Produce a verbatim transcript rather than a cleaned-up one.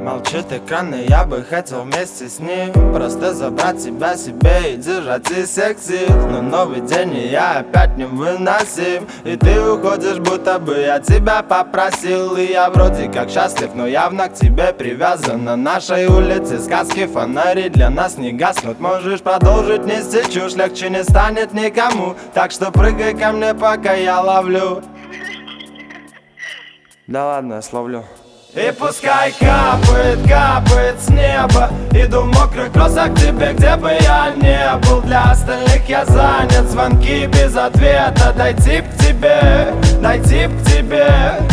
Молчит экран, и я бы хотел вместе с ним просто забрать тебя себе и держать из всех сил. Но новый день, и я опять невыносим, и ты уходишь, будто бы я тебя попросил. И я вроде как счастлив, но явно к тебе привязан. На нашей улице сказки, фонари для нас не гаснут. Можешь продолжить нести чушь, легче не станет никому. Так что прыгай ко мне, пока я ловлю. Да ладно, я словлю. И пускай капает, капает с неба. Иду в мокрых кроссах к тебе, где бы я не был. Для остальных я занят, звонки без ответа. Дойти к тебе, дойти к тебе.